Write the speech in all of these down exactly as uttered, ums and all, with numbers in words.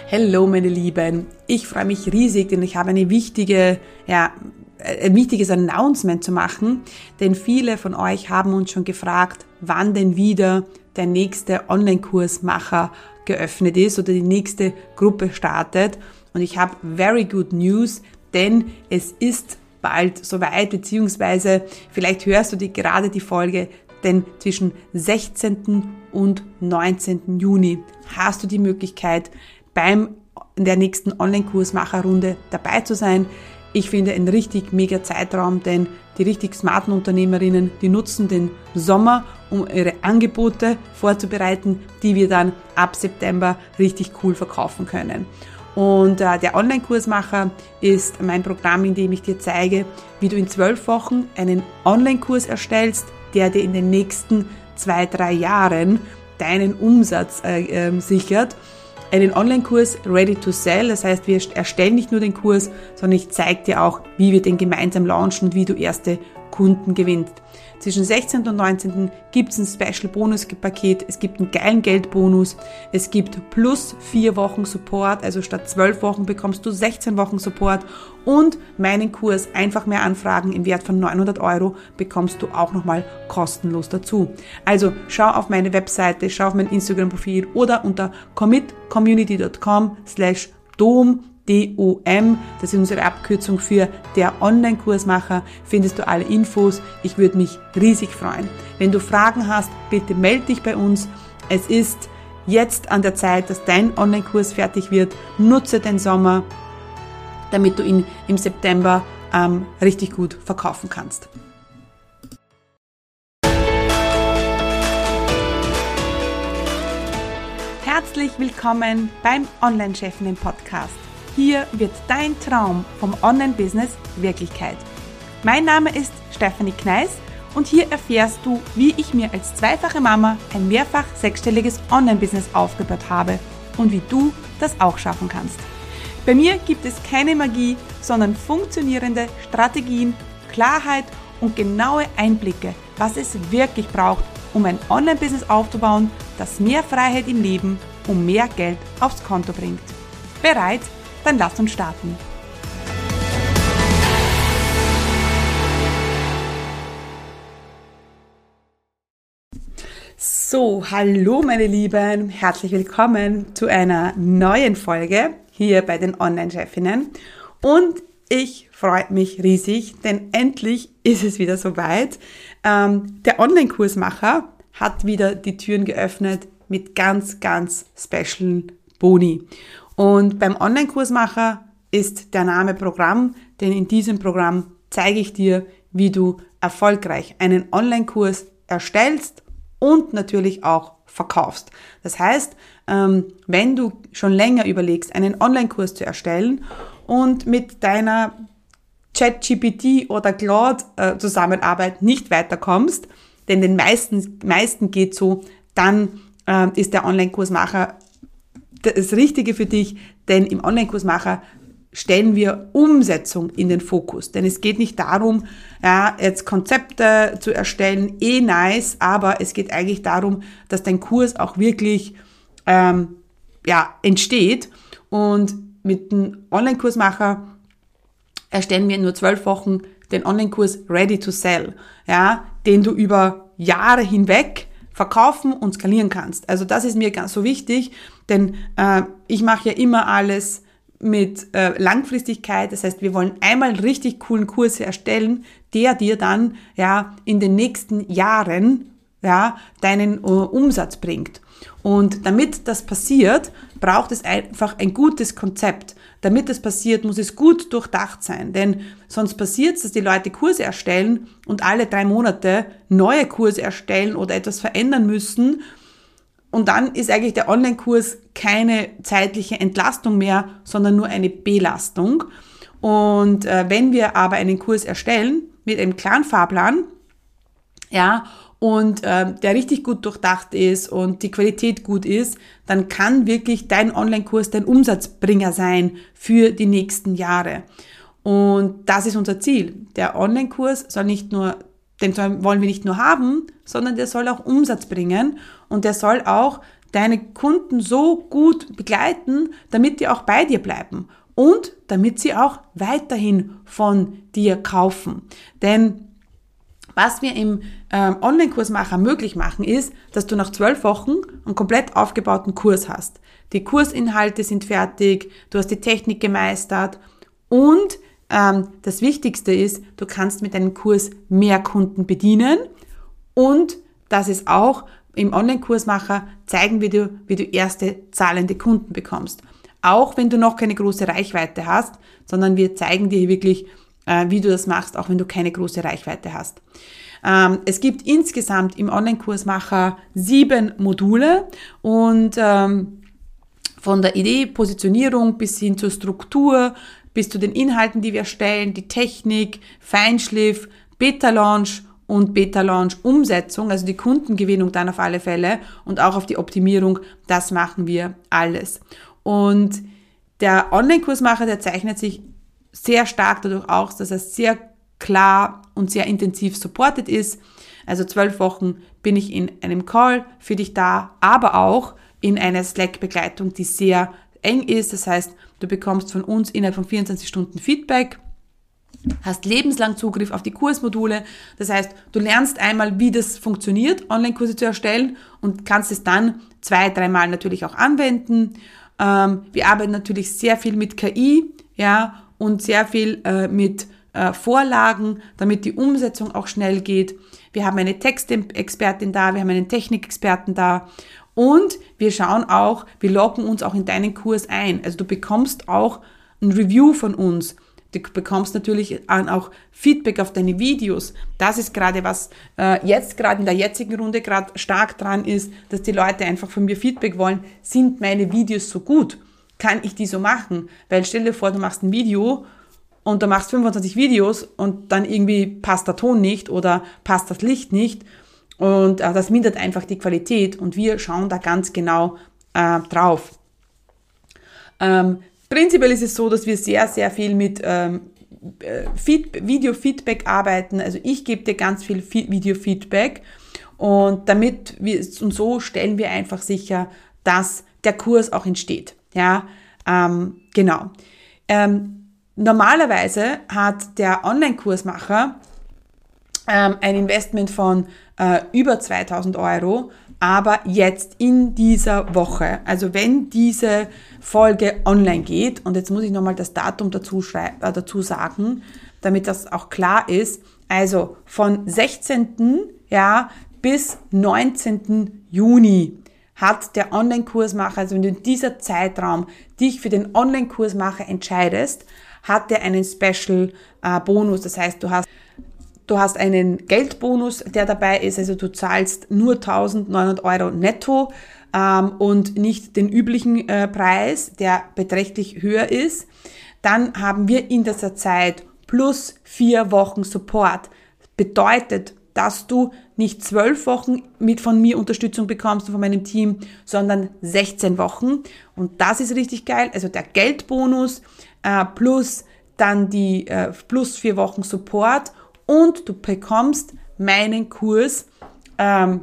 Hallo meine Lieben, ich freue mich riesig, denn ich habe eine wichtige, ja, ein wichtiges Announcement zu machen, denn viele von euch haben uns schon gefragt, wann denn wieder der nächste Online-Kursmacher geöffnet ist oder die nächste Gruppe startet. Und ich habe very good news, denn es ist bald soweit, beziehungsweise vielleicht hörst du die, gerade die Folge, denn zwischen sechzehnten und neunzehnten Juni hast du die Möglichkeit, beim der nächsten Online-Kursmacherrunde dabei zu sein. Ich finde ein richtig mega Zeitraum, denn die richtig smarten Unternehmerinnen, die nutzen den Sommer, um ihre Angebote vorzubereiten, die wir dann ab September richtig cool verkaufen können. Und äh, der Online-Kursmacher ist mein Programm, in dem ich dir zeige, wie du in zwölf Wochen einen Online-Kurs erstellst, der dir in den nächsten zwei, drei Jahren deinen Umsatz äh, äh, sichert. Einen Online-Kurs ready to sell, das heißt, wir erstellen nicht nur den Kurs, sondern ich zeige dir auch, wie wir den gemeinsam launchen und wie du erste Kunden gewinnst. Zwischen sechzehnten und neunzehnten gibt es ein Special-Bonus-Paket, es gibt einen geilen Geldbonus, es gibt plus vier Wochen Support, also statt zwölf Wochen bekommst du sechzehn Wochen Support und meinen Kurs Einfach mehr anfragen im Wert von neunhundert Euro bekommst du auch nochmal kostenlos dazu. Also schau auf meine Webseite, schau auf mein Instagram-Profil oder unter commitcommunity.com slash dom D O M, das ist unsere Abkürzung für der Online-Kursmacher, findest du alle Infos. Ich würde mich riesig freuen. Wenn du Fragen hast, bitte melde dich bei uns. Es ist jetzt an der Zeit, dass dein Online-Kurs fertig wird. Nutze den Sommer, damit du ihn im September ähm, richtig gut verkaufen kannst. Herzlich willkommen beim Online-Chefinnen-Podcast. Hier wird dein Traum vom Online-Business Wirklichkeit. Mein Name ist Stefanie Kneis und hier erfährst du, wie ich mir als zweifache Mama ein mehrfach sechsstelliges Online-Business aufgebaut habe und wie du das auch schaffen kannst. Bei mir gibt es keine Magie, sondern funktionierende Strategien, Klarheit und genaue Einblicke, was es wirklich braucht, um ein Online-Business aufzubauen, das mehr Freiheit im Leben und mehr Geld aufs Konto bringt. Bereit? Dann lasst uns starten. So, hallo meine Lieben, herzlich willkommen zu einer neuen Folge hier bei den Online-Chefinnen. Und ich freue mich riesig, denn endlich ist es wieder soweit. Ähm, der Online-Kursmacher hat wieder die Türen geöffnet mit ganz, ganz special Boni. Und beim Online-Kursmacher ist der Name Programm, denn in diesem Programm zeige ich dir, wie du erfolgreich einen Online-Kurs erstellst und natürlich auch verkaufst. Das heißt, wenn du schon länger überlegst, einen Online-Kurs zu erstellen und mit deiner ChatGPT oder Claude Zusammenarbeit nicht weiterkommst, denn den meisten, meisten geht so, dann ist der Online-Kursmacher das Richtige für dich, denn im Online-Kursmacher stellen wir Umsetzung in den Fokus. Denn es geht nicht darum, ja, jetzt Konzepte zu erstellen, eh nice, aber es geht eigentlich darum, dass dein Kurs auch wirklich ähm, ja, entsteht. Und mit dem Online-Kursmacher erstellen wir in nur zwölf Wochen den Online-Kurs Ready to Sell, ja, den du über Jahre hinweg verkaufen und skalieren kannst. Also das ist mir ganz so wichtig, denn äh, ich mache ja immer alles mit äh, Langfristigkeit. Das heißt, wir wollen einmal einen richtig coolen Kurs erstellen, der dir dann ja in den nächsten Jahren ja deinen äh, Umsatz bringt. Und damit das passiert, braucht es einfach ein gutes Konzept. Damit das passiert, muss es gut durchdacht sein, denn sonst passiert es, dass die Leute Kurse erstellen und alle drei Monate neue Kurse erstellen oder etwas verändern müssen und dann ist eigentlich der Online-Kurs keine zeitliche Entlastung mehr, sondern nur eine Belastung. Und äh, wenn wir aber einen Kurs erstellen mit einem klaren Fahrplan, ja, und äh, der richtig gut durchdacht ist und die Qualität gut ist, dann kann wirklich dein Online-Kurs dein Umsatzbringer sein für die nächsten Jahre. Und das ist unser Ziel. Der Online-Kurs soll nicht nur, den wollen wir nicht nur haben, sondern der soll auch Umsatz bringen und der soll auch deine Kunden so gut begleiten, damit die auch bei dir bleiben und damit sie auch weiterhin von dir kaufen. Denn was wir im ähm, Online-Kursmacher möglich machen, ist, dass du nach zwölf Wochen einen komplett aufgebauten Kurs hast. Die Kursinhalte sind fertig, du hast die Technik gemeistert und ähm, das Wichtigste ist, du kannst mit deinem Kurs mehr Kunden bedienen und das ist auch im Online-Kursmacher zeigen wir dir, wie du erste zahlende Kunden bekommst. Auch wenn du noch keine große Reichweite hast, sondern wir zeigen dir wirklich, wie du das machst, auch wenn du keine große Reichweite hast. Ähm, es gibt insgesamt im Online-Kursmacher sieben Module und ähm, von der Idee, Positionierung bis hin zur Struktur, bis zu den Inhalten, die wir erstellen, die Technik, Feinschliff, Beta-Launch und Beta-Launch-Umsetzung, also die Kundengewinnung dann auf alle Fälle und auch auf die Optimierung, das machen wir alles. Und der Online-Kursmacher, der zeichnet sich sehr stark dadurch aus, dass er sehr klar und sehr intensiv supported ist. Also zwölf Wochen bin ich in einem Call für dich da, aber auch in einer Slack-Begleitung, die sehr eng ist. Das heißt, du bekommst von uns innerhalb von vierundzwanzig Stunden Feedback, hast lebenslang Zugriff auf die Kursmodule. Das heißt, du lernst einmal, wie das funktioniert, Online-Kurse zu erstellen und kannst es dann zwei, dreimal natürlich auch anwenden. Ähm, wir arbeiten natürlich sehr viel mit K I, ja, und sehr viel äh, mit äh, Vorlagen, damit die Umsetzung auch schnell geht. Wir haben eine Textexpertin da, wir haben einen Technikexperten da und wir schauen auch, wir loggen uns auch in deinen Kurs ein. Also du bekommst auch ein Review von uns. Du bekommst natürlich auch Feedback auf deine Videos. Das ist gerade was äh, jetzt gerade in der jetzigen Runde gerade stark dran ist, dass die Leute einfach von mir Feedback wollen. Sind meine Videos so gut? Kann ich die so machen? Weil stell dir vor, du machst ein Video und du machst fünfundzwanzig Videos und dann irgendwie passt der Ton nicht oder passt das Licht nicht und äh, das mindert einfach die Qualität und wir schauen da ganz genau äh, drauf. Ähm, prinzipiell ist es so, dass wir sehr, sehr viel mit ähm, Feed- Video-Feedback arbeiten. Also ich gebe dir ganz viel Video-Feedback und damit wir, und so stellen wir einfach sicher, dass der Kurs auch entsteht. Ja, ähm, genau. Ähm, normalerweise hat der Online-Kursmacher ähm, ein Investment von äh, über zweitausend Euro, aber jetzt in dieser Woche, also wenn diese Folge online geht, und jetzt muss ich nochmal das Datum dazu, schrei- äh, dazu sagen, damit das auch klar ist, also von sechzehnten Ja, bis neunzehnten Juni hat der Online-Kursmacher, also wenn du in dieser Zeitraum dich für den Online-Kursmacher entscheidest, hat er einen Special-Bonus. Das heißt, du hast, du hast einen Geldbonus, der dabei ist, also du zahlst nur eintausendneunhundert Euro netto ähm, und nicht den üblichen äh, Preis, der beträchtlich höher ist. Dann haben wir in dieser Zeit plus vier Wochen Support. Bedeutet, dass du nicht zwölf Wochen mit von mir Unterstützung bekommst, von meinem Team, sondern sechzehn Wochen. Und das ist richtig geil. Also der Geldbonus äh, plus dann die äh, plus vier Wochen Support und du bekommst meinen Kurs ähm,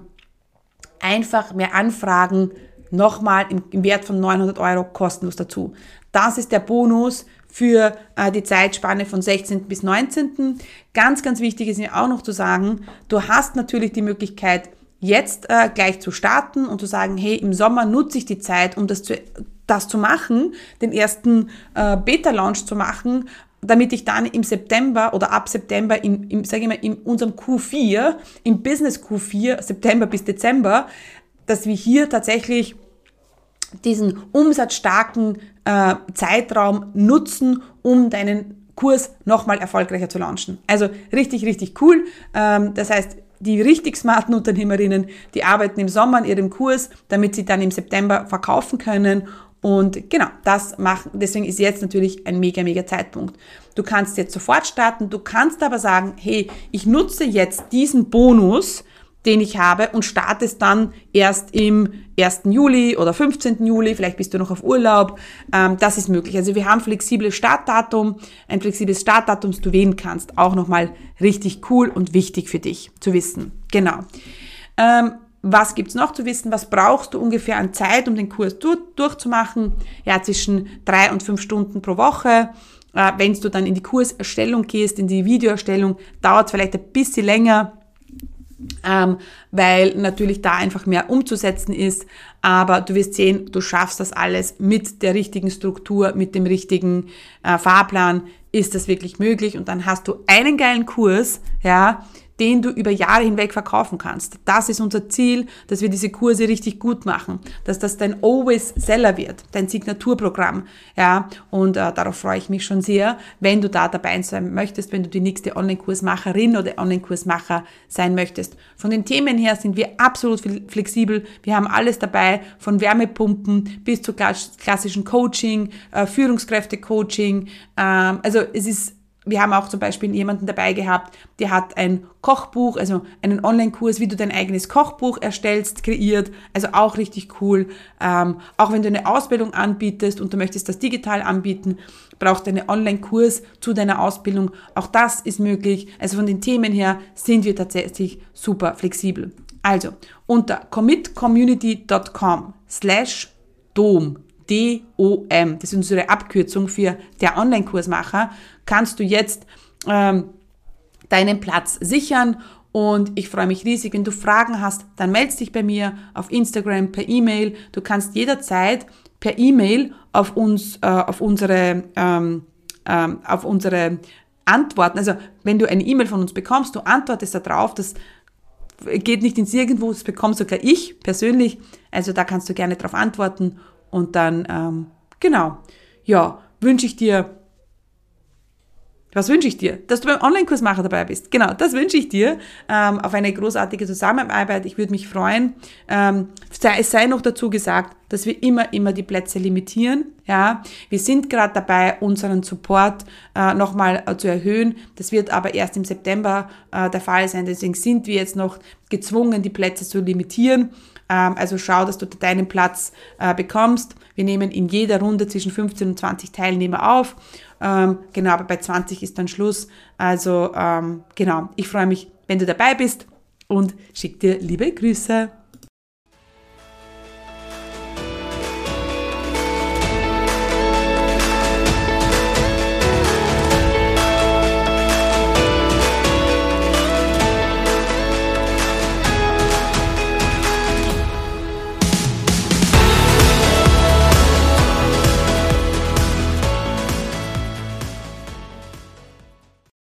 einfach mehr Anfragen nochmal im, im Wert von neunhundert Euro kostenlos dazu. Das ist der Bonus für äh, die Zeitspanne von sechzehnten bis neunzehnten Ganz, ganz wichtig ist mir auch noch zu sagen, du hast natürlich die Möglichkeit, jetzt äh, gleich zu starten und zu sagen, hey, im Sommer nutze ich die Zeit, um das zu, das zu machen, den ersten äh, Beta-Launch zu machen, damit ich dann im September oder ab September, im, im, sage ich mal, in unserem Q vier, im Business Q vier, September bis Dezember, dass wir hier tatsächlich diesen umsatzstarken äh, Zeitraum nutzen, um deinen Kurs nochmal erfolgreicher zu launchen. Also richtig, richtig cool. Ähm, das heißt, die richtig smarten Unternehmerinnen, die arbeiten im Sommer an ihrem Kurs, damit sie dann im September verkaufen können. Und genau, das machen, deswegen ist jetzt natürlich ein mega, mega Zeitpunkt. Du kannst jetzt sofort starten, du kannst aber sagen, hey, ich nutze jetzt diesen Bonus, den ich habe und starte es dann erst im ersten Juli oder fünfzehnten Juli, vielleicht bist du noch auf Urlaub, ähm, das ist möglich. Also wir haben flexibles Startdatum, ein flexibles Startdatum, das du wählen kannst, auch nochmal richtig cool und wichtig für dich zu wissen. Genau. Ähm, was gibt's noch zu wissen? Was brauchst du ungefähr an Zeit, um den Kurs durch, durchzumachen? Ja, zwischen drei und fünf Stunden pro Woche. Äh, wenn du dann in die Kurserstellung gehst, in die Videoerstellung, dauert es vielleicht ein bisschen länger, ähm, weil natürlich da einfach mehr umzusetzen ist. Aber du wirst sehen, du schaffst das alles mit der richtigen Struktur, mit dem richtigen äh, Fahrplan, ist das wirklich möglich. Und dann hast du einen geilen Kurs, ja, den du über Jahre hinweg verkaufen kannst. Das ist unser Ziel, dass wir diese Kurse richtig gut machen, dass das dein Always Seller wird, dein Signaturprogramm, ja, und äh, darauf freue ich mich schon sehr, wenn du da dabei sein möchtest, wenn du die nächste Online-Kursmacherin oder Online-Kursmacher sein möchtest. Von den Themen her sind wir absolut flexibel, wir haben alles dabei, von Wärmepumpen bis zu klassischen Coaching, äh, Führungskräfte-Coaching, ähm, also es ist Wir haben auch zum Beispiel jemanden dabei gehabt, der hat ein Kochbuch, also einen Online-Kurs, wie du dein eigenes Kochbuch erstellst, kreiert. Also auch richtig cool. Ähm, auch wenn du eine Ausbildung anbietest und du möchtest das digital anbieten, brauchst du einen Online-Kurs zu deiner Ausbildung. Auch das ist möglich. Also von den Themen her sind wir tatsächlich super flexibel. Also unter commitcommunity.com slash dom D O M, das ist unsere Abkürzung für der Online-Kursmacher, kannst du jetzt ähm, deinen Platz sichern und ich freue mich riesig, wenn du Fragen hast, dann melde dich bei mir auf Instagram, per E-Mail. Du kannst jederzeit per E-Mail auf uns, äh, auf unsere, ähm, ähm, auf unsere Antworten, also wenn du eine E-Mail von uns bekommst, du antwortest da drauf, das geht nicht ins Nirgendwo, das bekomme sogar ich persönlich, also da kannst du gerne drauf antworten. Und dann, ähm, genau, ja, wünsche ich dir, was wünsche ich dir? Dass du beim Online-Kursmacher dabei bist. Genau, das wünsche ich dir, ähm, auf eine großartige Zusammenarbeit. Ich würde mich freuen. Ähm, es sei noch dazu gesagt, dass wir immer, immer die Plätze limitieren. Ja, wir sind gerade dabei, unseren Support äh, nochmal äh, zu erhöhen. Das wird aber erst im September äh, der Fall sein. Deswegen sind wir jetzt noch gezwungen, die Plätze zu limitieren. Ähm, also schau, dass du deinen Platz äh, bekommst. Wir nehmen in jeder Runde zwischen fünfzehn und zwanzig Teilnehmer auf. Ähm, genau, aber bei zwanzig ist dann Schluss. Also ähm, genau, ich freue mich, wenn du dabei bist und schick dir liebe Grüße.